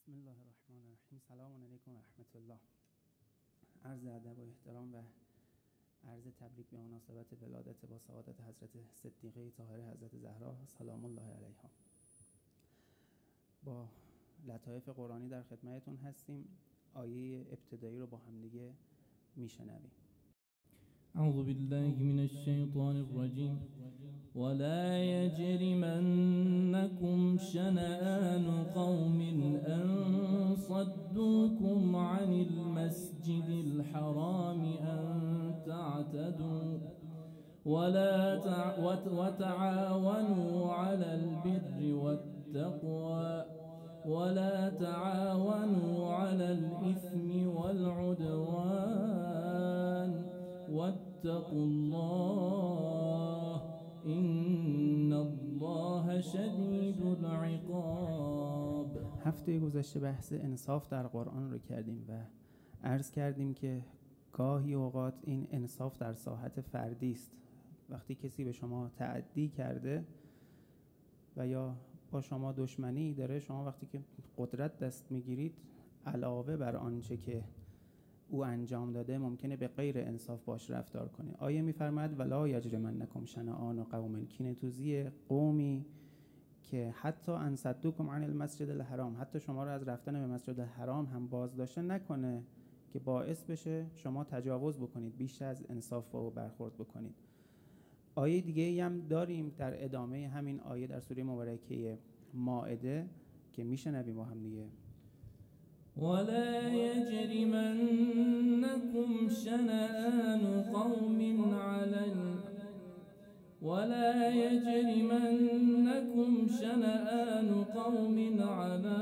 بسم الله الرحمن الرحیم. سلام علیکم و رحمت الله. عرض ادب و احترام و عرض تبریک به مناسبت ولادت با سعادت حضرت صدیقه طاهره حضرت زهرا سلام الله علیها. با لطایف قرآنی در خدمتتون هستیم. آیه ابتدایی رو با هم دیگه میشنویم. اعوذ بالله من الشیطان الرجیم ولا يجرمنكم شنآن قوم أن صدوكم عن المسجد الحرام أن تعتدوا وتعاونوا على البر والتقوى ولا تعاونوا على الإثم والعدوان واتقوا الله إن الله شدید العقاب. هفته گذشته بحث انصاف در قرآن رو کردیم و عرض کردیم که گاهی اوقات این انصاف در ساحت فردی است. وقتی کسی به شما تعدی کرده و یا با شما دشمنی داره، شما وقتی که قدرت دست میگیرید علاوه بر آنچه که او انجام داده ممکنه به غیر انصاف باش رفتار کنه. آیه میفرماید ولا یجرمنکم شنآن قوم، کینه‌توزی قومی که حتی ان صدوکم عن المسجد الحرام، حتی شما رو از رفتن به مسجد الحرام هم باز داشته نکنه که باعث بشه شما تجاوز بکنید، بیش از انصاف با او برخورد بکنید. آیه دیگه هم داریم در ادامه همین آیه در سوره مبارکه مائده که میشنویم با هم دیگه. ولا يجرمنكم شنآن قوم على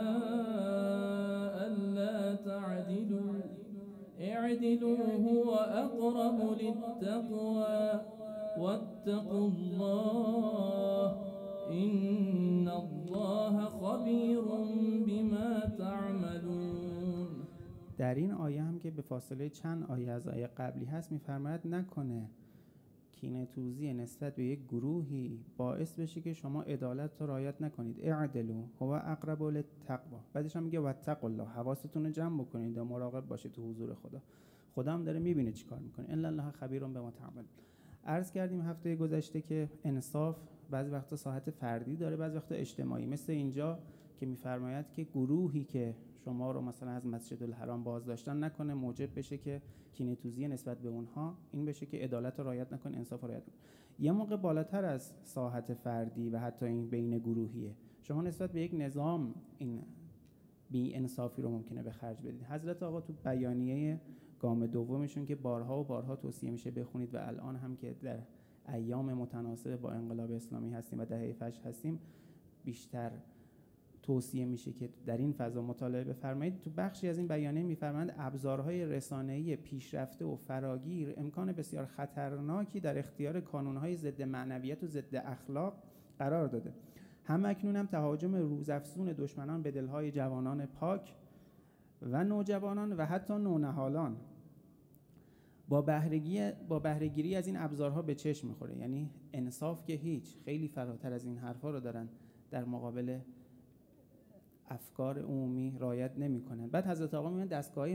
ألا تعدلوا اعدلوا هو أقرب للتقوى واتقوا الله إن الله خبير بما تعملون. در این آیه هم که به فاصله چند آیه از آیه قبلی هست میفرماید نکنه کینه‌توزی نسبت به یک گروهی باعث بشه که شما عدالت رو رعایت نکنید. اعدلوا هو اقرب للتقوی. بعدش هم میگه واتقوا الله، حواستون رو جمع بکنید و مراقب باشید تو حضور خدا. خدا هم داره میبینه چی کار میکنه. ان الله خبیر بما تعملون. عرض کردیم هفته گذشته که انصاف بعضی وقتا ساحت فردی داره، بعضی وقتا اجتماعی، مثل اینجا که میفرماید که گروهی که شما رو مثلا از مسجد الحرام باز داشتن نکنه موجب بشه که کینه‌توزی نسبت به اونها این بشه که عدالت رو رعایت نکنه، انصاف رو رعایت کنه. یه موقع بالاتر از ساحت فردی و حتی این بین گروهیه، شما نسبت به یک نظام این بی انصافی رو ممکنه به خرج بدید. حضرت آقا تو بیانیه گام دومشون که بارها و بارها توصیه میشه بخونید و الان هم که در ایام متناسب با انقلاب اسلامی هستیم و دهه فجر هستیم بیشتر توصیه میشه که در این فضا مطالعه بفرمایید. تو بخشی از این بیانیه میفرمایند ابزارهای رسانه‌ای پیشرفته و فراگیر امکان بسیار خطرناکی در اختیار کانونهای ضد معنویت و ضد اخلاق قرار داده. هم اکنون هم تهاجم روزافزون دشمنان به دلهای جوانان پاک و نوجوانان و حتی نونهالان با بهره‌گیری از این ابزارها به چشم میخوره. یعنی انصاف که هیچ، خیلی فراتر از این حرفا رو دارن در مقابل افکار عمومی رعایت نمی‌کنن. بعد حضرت آقا میگن دستگاه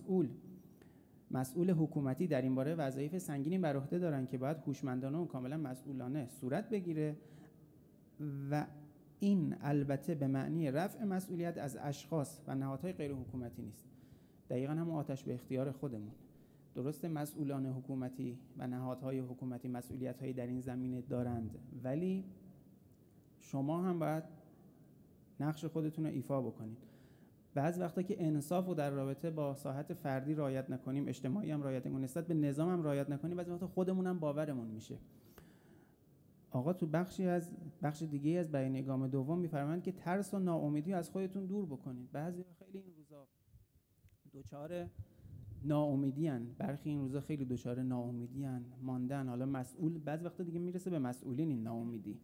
مسئول حکومتی در این باره وظایف سنگینی بر عهده دارن که باید هوشمندانه و کاملا مسئولانه صورت بگیره و این البته به معنی رفع مسئولیت از اشخاص و نهادهای غیر حکومتی نیست. دقیقاً هم آتش به اختیار خودمون. درسته مسئولان حکومتی و نهادهای حکومتی مسئولیت‌هایی در این زمینه دارند، ولی شما هم باید نقش خودتون رو ایفا بکنید. بعض وقتا که انصاف رو در رابطه با ساحت فردی رعایت نکنیم، اجتماعی هم رعایت نکنیم، نسبت به نظام هم رعایت نکنیم، بعضی وقتا خودمون هم باورمون میشه. آقا تو بخش دیگه از بیانیه گام دوم میفرمایند که ترس و ناامیدی از خودتون دور بکنید. بعضی خیلی این روزا دوچار ناامیدی ان، برخی این روزا خیلی دوچار ناامیدی ان، ماندن، حالا مسئول، بعضی وقتا دیگه میرسه به مسئولین این ناامیدی.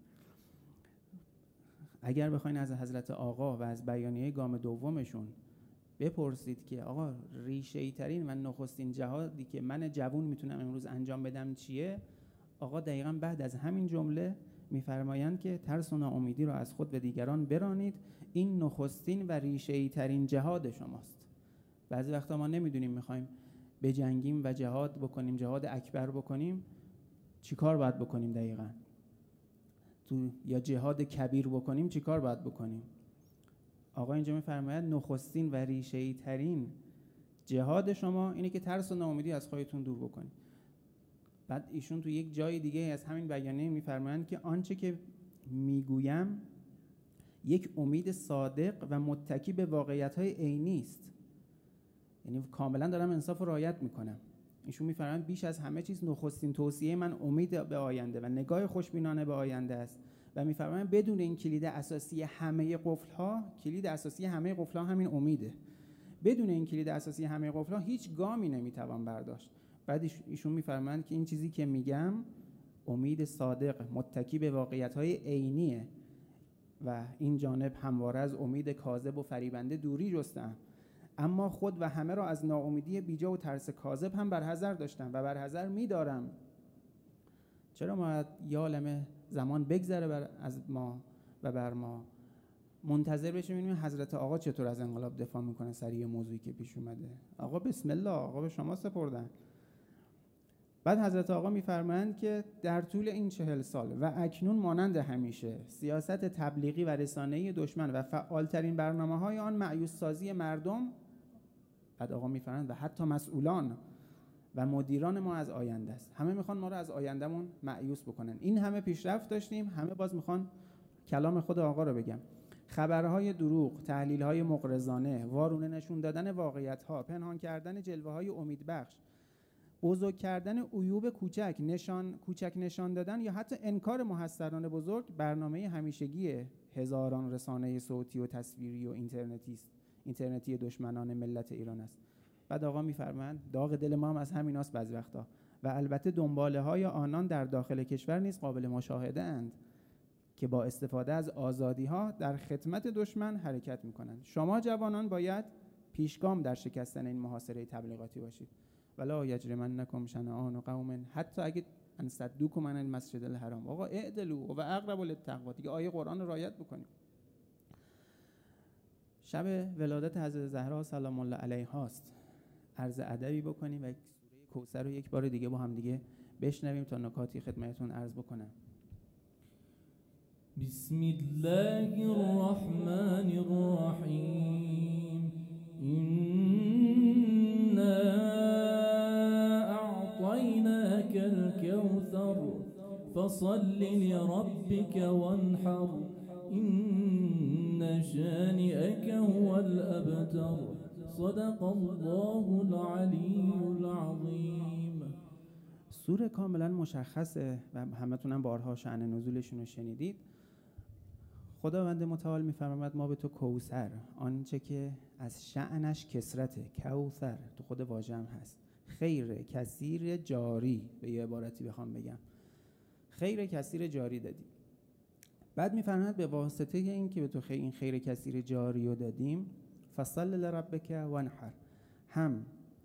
اگر بخواین از حضرت آقا و از بیانیه گام دومشون بپرسید که آقا ریشه‌ای ترین و نخستین جهادی که من جوون میتونم امروز انجام بدم چیه، آقا دقیقاً بعد از همین جمله میفرمایند که ترس و ناامیدی را از خود و دیگران برانید، این نخستین و ریشه‌ای ترین جهاد شماست. بعضی وقتا ما نمیدونیم میخوایم بجنگیم و جهاد بکنیم، جهاد اکبر بکنیم، چی کار باید بکنیم دقیقاً؟ یا جهاد کبیر بکنیم چی کار باید بکنیم؟ آقا اینجا میفرماید نخستین و ریشه‌ای ترین جهاد شما اینه که ترس و ناامیدی از خودتون دور بکنید. بعد ایشون تو یک جای دیگه از همین بیانیه میفرمایند که آنچه که میگویم یک امید صادق و متکی به واقعیت‌های عینی است. یعنی کاملا دارم انصاف و رعایت میکنم. ایشون میفرمایند بیش از همه چیز نخستین توصیه من امید به آینده و نگاه خوشبینانه به آینده است و میفرمایند بدون این کلید اساسی همه قفل‌ها، کلید اساسی همه قفل‌ها همین امیده. بدون این کلید اساسی همه قفل‌ها هیچ گامی نمیتوان برداشت. بعد ایشون میفرمایند که این چیزی که میگم امید صادق متکی به واقعیت‌های عینیه و این جانب همواره از امید کاذب و فریبنده دوری جستم، اما خود و همه را از ناامیدی بیجا و ترس کاذب هم برحذر داشتم و برحذر می‌دارم. چرا ما یا عالمه زمان بگذره از ما و بر ما منتظر بشیم ببینیم حضرت آقا چطور از انقلاب دفاع میکنه سریع موضوعی که پیش اومده؟ آقا بسم الله، آقا به شما سپردن. بعد حضرت آقا میفرمایند که در طول این 40 سال و اکنون مانند همیشه سیاست تبلیغی و رسانه‌ای دشمن و فعالترین برنامه‌های آن مأیوس سازی مردم، بعد آقا میفرمایند و حتی مسئولان و مدیران ما از آینده است. همه میخوان ما رو از آیندهمون مأیوس بکنن. این همه پیشرفت داشتیم، همه باز میخوان کلام خود آقا رو بگم. خبرهای دروغ، تحلیل‌های مغرضانه، وارونه نشون دادن واقعیت‌ها، پنهان کردن جلوه‌های امیدبخش، بزرگ کردن عیوب کوچک نشان دادن یا حتی انکار محصران بزرگ برنامه همیشگی هزاران رسانه صوتی و تصویری و اینترنتی دشمنان ملت ایران است. بعد آقا میفرمایند داغ دل ما هم از همیناست بعضی وقتا و البته دنباله‌های آنان در داخل کشور نیز قابل مشاهده اند که با استفاده از آزادی‌ها در خدمت دشمن حرکت می‌کنند. شما جوانان باید پیشگام در شکستن این محاصره تبلیغاتی باشید. ولا یجرمنکم شنآن قوم حتی اگه ان صدوکم عن المسجد الحرام. آقا اعدلوا و اقربوا للتقوا، دیگه آیه قرآن رو رعایت بکنیم. شب ولادت حضرت زهرا سلام الله علیها است. عرض ادبی بکنیم و سوره کوثر رو یک بار دیگه با هم دیگه بشنویم تا نکاتی خدمتتون عرض بکنم. بسم الله الرحمن الرحیم. إنا أعطيناك الكوثر فصل لربك وانحر إن شانئك هو الأبتر صدق الله العلی العظیم. سوره کاملا مشخصه و همتونم بارها شأن نزولشون رو شنیدید. خداوند متعال میفرماید ما به تو کوثر، آنچه که از شأنش کثرته، کوثر تو خود واژه هم هست، خیر کثیر جاری، به یه عبارتی بخوام بگم خیر کثیر جاری دادیم. بعد میفرماید به واسطه این که به تو این خیر کثیر جاری رو دادیم، فصل لربک وانحر، هم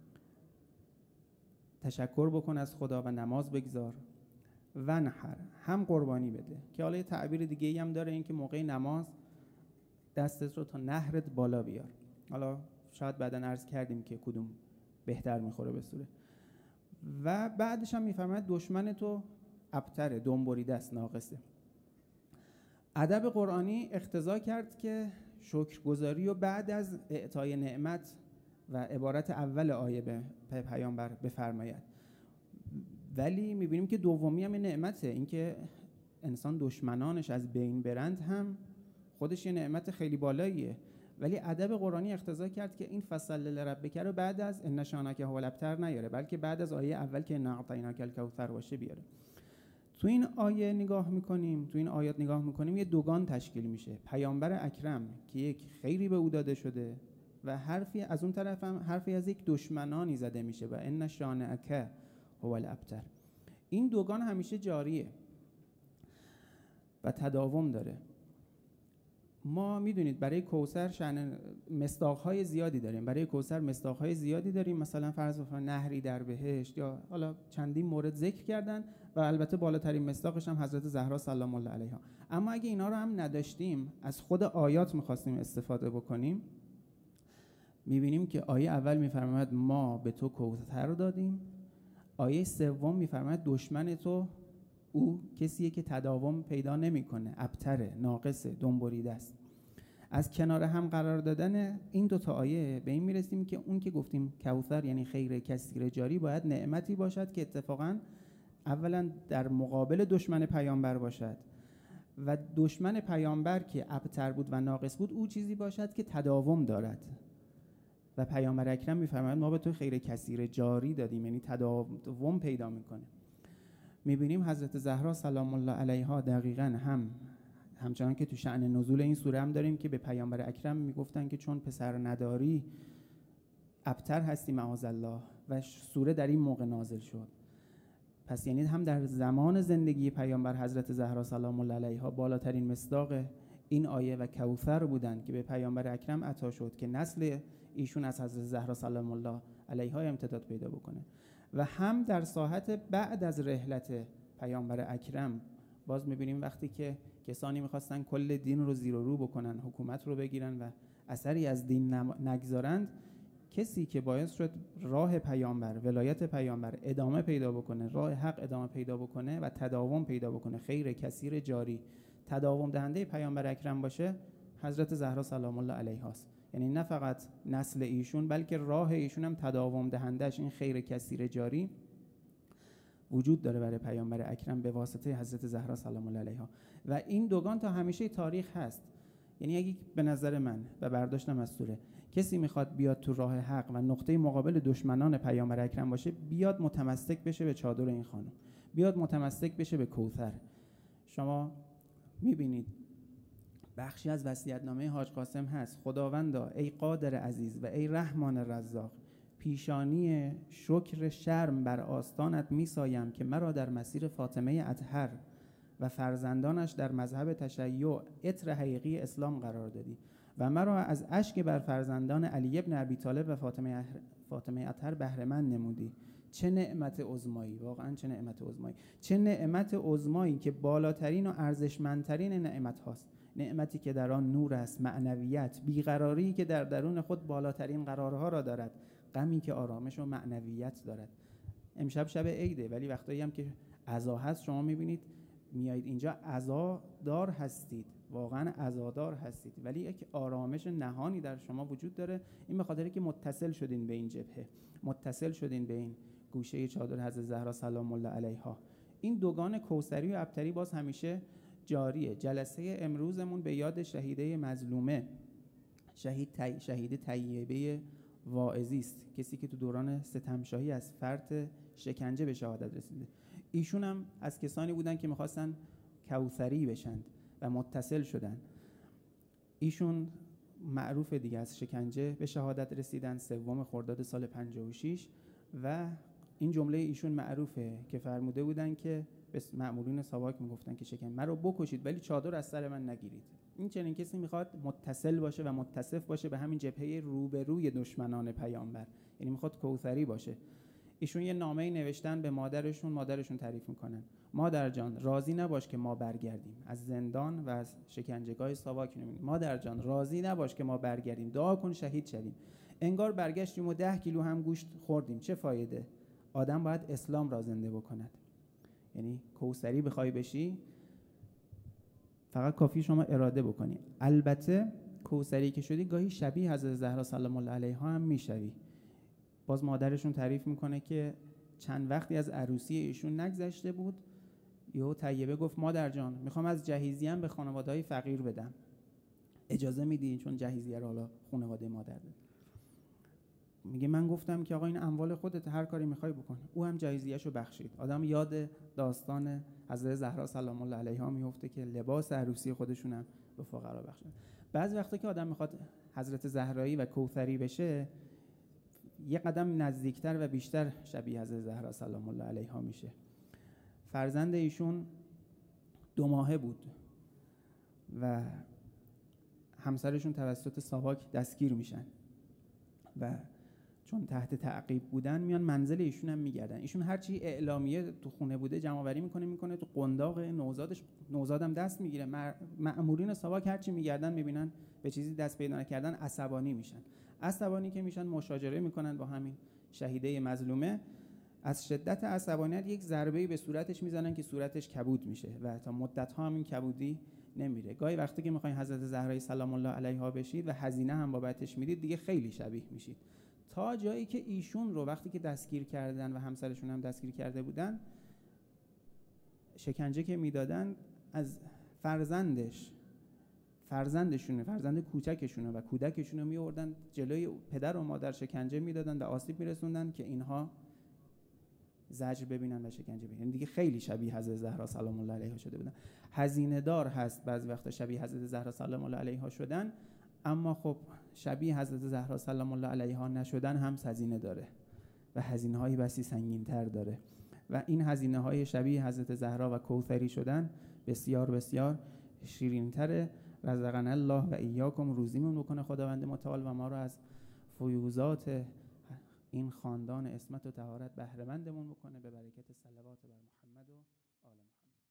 تشکر بکن از خدا و نماز بگذار، وانحر هم قربانی بده، که حالا یه تعبیر دیگه ای هم داره، این که موقع نماز دستت رو تا نهرت بالا بیار. حالا شاید بعداً عرض کردیم که کدوم بهتر میخوره به سوره. و بعدش هم میفرماید دشمن تو ابتره، دنبریده است، ناقصه. ادب قرآنی اقتضا کرد که شکرگزاری و بعد از اعطای نعمت و عبارت اول آیه به پیامبر بفرماید. ولی میبینیم که دومی هم نعمته، این که انسان دشمنانش از بین برند هم خودش یه نعمت خیلی بالاییه. ولی ادب قرآنی اقتضا کرد که این فصل لربک رو بعد از ان شانک هو الابتر نیاره، بلکه بعد از آیه اول که انا اعطیناک الکوثر باشه بیاره. تو این آیه نگاه میکنیم، تو این آیات نگاه میکنیم، یه دوگان تشکیل میشه. پیامبر اکرم که یک خیری به او داده شده و حرفی از اون طرف هم حرفی از یک دشمنانی زده میشه و ان شانک هو الابتر. این دوگان همیشه جاریه و تداوم داره. ما میدونید برای کوثر شأن مصداق‌های زیادی داریم. برای کوثر مصداق‌های زیادی داریم، مثلا فرض بفرمایید نهری در بهشت، یا حالا چندین مورد ذکر کردن و البته بالاترین مصداقش هم حضرت زهرا سلام الله علیها. اما اگه اینا رو هم نداشتیم، از خود آیات می‌خواستیم استفاده بکنیم، می‌بینیم که آیه اول می‌فرماید ما به تو کوثر دادیم. آیه سوم می‌فرماید دشمن تو او کسیه که تداوم پیدا نمی‌کنه، ابتره، ناقصه، دنبریده است. از کنار هم قرار دادن این دو تا آیه به این میرسیم که اون که گفتیم کوثر یعنی خیر کثیر جاری باید نعمتی باشد که اتفاقاً اولا در مقابل دشمن پیامبر باشد و دشمن پیامبر که ابتر بود و ناقص بود او چیزی باشد که تداوم دارد. و پیامبر اکرم می‌فرماید ما به تو خیر کثیر جاری دادیم، یعنی تداوم پیدا میکنه. میبینیم حضرت زهرا سلام الله علیها دقیقاً همچنان که تو شأن نزول این سوره هم داریم که به پیامبر اکرم میگفتن که چون پسر نداری ابتر هستی معاذالله، و سوره در این موقع نازل شد. پس یعنی هم در زمان زندگی پیامبر حضرت زهرا سلام الله علیها بالاترین مصداق این آیه و کوثر بودند که به پیامبر اکرم عطا شد که نسل ایشون از حضرت زهرا سلام الله علیها امتداد پیدا بکنه. و هم در ساحت بعد از رحلت پیامبر اکرم باز می‌بینیم وقتی که کسانی می‌خواستن کل دین رو زیر و رو بکنن، حکومت رو بگیرن و اثری از دین نگذارند، کسی که باعث شد راه پیامبر، ولایت پیامبر ادامه پیدا بکنه، راه حق ادامه پیدا بکنه و تداوم پیدا بکنه، خیر کثیر جاری تداوم دهنده پیامبر اکرم باشه، حضرت زهرا سلام الله علیها است. یعنی نه فقط نسل ایشون بلکه راه ایشون هم تداوم دهندش این خیر کثیر جاری وجود داره برای پیامبر اکرم به واسطه حضرت زهرا سلام الله علیها. و این دوگان تا همیشه تاریخ هست. یعنی اگه به نظر من و برداشتم از سوره کسی میخواد بیاد تو راه حق و نقطه مقابل دشمنان پیامبر اکرم باشه، بیاد متمسک بشه به چادر این خانم، بیاد متمسک بشه به کوثر. شما میبینید بخشی از وصیت‌نامه حاج قاسم هست: خداوندا ای قادر عزیز و ای رحمان رزاق، پیشانی شکر شرم بر آستانت میسایم که مرا در مسیر فاطمه اطهر و فرزندانش در مذهب تشیع عطر حقیقی اسلام قرار دادی و مرا از اشک بر فرزندان علی ابن ابی طالب و فاطمه اطهر بهره مند نمودی. چه نعمت عظمایی، واقعا چه نعمت عظمایی، چه نعمت عظمایی که بالاترین و ارزشمندترین نعمت هاست. نعمتی که در آن نور است، معنویت، بیقراری که در درون خود بالاترین قرارها را دارد، غمی که آرامش و معنویت دارد. امشب شب عیده ولی وقتایی هم که عزا هست شما میبینید میایید اینجا عزادار هستید، واقعا عزادار هستید، ولی یک آرامش نهانی در شما وجود داره. این به خاطری که متصل شدین به این جبهه، متصل شدین به این گوشه چادر حضرت زهرا سلام الله علیها. این دوگان کوثری و ابتری باز همیشه جاریه. جلسه امروزمون به یاد شهیده مظلومه، شهید طیبه واعظی است، کسی که تو دوران ستمشاهی از فرط شکنجه به شهادت رسیده. ایشون هم از کسانی بودن که میخواستن کوثری بشن و متصل شدن. ایشون معروف دیگه از شکنجه به شهادت رسیدن 3 خرداد سال 56 و این جمله ایشون معروفه که فرموده بودن که به مأمورین ساواک میگفتن که شکن مرا بکشید ولی چادر از سر من نگیرید. این چنین کسی میخواد متصل باشه و متصف باشه به همین جبهه روبروی دشمنان پیامبر، یعنی میخواد کوثری باشه. ایشون یه نامه‌ای نوشتن به مادرشون تعریف میکنن: مادر جان راضی نباش که ما برگردیم از زندان و از شکنجهگاه ساواک. مادر جان راضی نباش که ما برگردیم، دعا کن شهید شویم. انگار برگشتیم و 10 کیلو هم گوشت خوردیم، چه فایده؟ آدم باید اسلام را زنده بکند. یعنی کوثری بخوای بشی فقط کافی شما اراده بکنی. البته کوثری که شدی گاهی شبیه حضرت زهرا سلام الله علیها هم میشوی. باز مادرشون تعریف میکنه که چند وقتی از عروسی ایشون نگذشته بود، یهو طیبه گفت مادر جان میخوام از جهیزیه‌ام به خانواده‌های فقیر بدم، اجازه میدی؟ چون جهیزیه رو حالا خانواده مادر ده. میگه من گفتم که آقا این اموال خودت، هر کاری میخوای بکن. او هم جهیزیه‌شو بخشید. آدم یاد داستان حضرت زهرا سلام الله علیها میفته که لباس عروسی خودشون هم به فقرا بخشید. بعضی وقتا که آدم میخواد حضرت زهرایی و کوثری بشه، یه قدم نزدیکتر و بیشتر شبیه حضرت زهرا سلام الله علیها میشه. فرزند ایشون 2 ماهه بود و همسرشون توسط ساواک دستگیر میشن و چون تحت تعقیب بودن میان منزل ایشون هم میگردن. ایشون هرچی اعلامیه تو خونه بوده جمع آوری میکنه تو قنداق نوزادم دست میگیره. مأمورین ساواک هرچی میگردن میبینن به چیزی دست پیدا نکردن عصبانی میشن. عصبانی که میشن مشاجره میکنن با همین شهیده مظلومه. از شدت عصبانیت یک ضربه‌ای به صورتش میزنن که صورتش کبود میشه و تا مدت‌ها هم این کبودی نمیره. گاهی وقتی که میخواین حضرت زهرا سلام الله علیها بشید و هزینه هم بابتش میدید دیگه خیلی شبیه میشید، تا جایی که ایشون رو وقتی که دستگیر کردن و همسرشون هم دستگیر کرده بودن، شکنجه که میدادن از فرزند کوچکشونه و کودکشون رو میوردن جلوی پدر و مادر شکنجه میدادن و آسیب میرسوندن که اینها زجر ببینن و شکنجه ببینن. دیگه خیلی شبیه حضرت زهرا سلام الله علیها شده بودن. هزینه دار هست بعضی وقتا شبیه حضرت زهرا سلام الله علیها شدن، اما خب شبیه حضرت زهرا سلام الله علیها نشدن هم هزینه داره و هزینه‌های بسی سنگین‌تر داره و این هزینه‌های شبیه حضرت زهرا و کوثری شدن بسیار بسیار شیرین‌تره. رزقنا الله و ایاکم، روزیمون بکنه خداوند متعال و ما رو از فیوزات این خاندان عصمت و طهارت بهره مندمون بکنه به برکت صلوات بر محمد و آل محمد.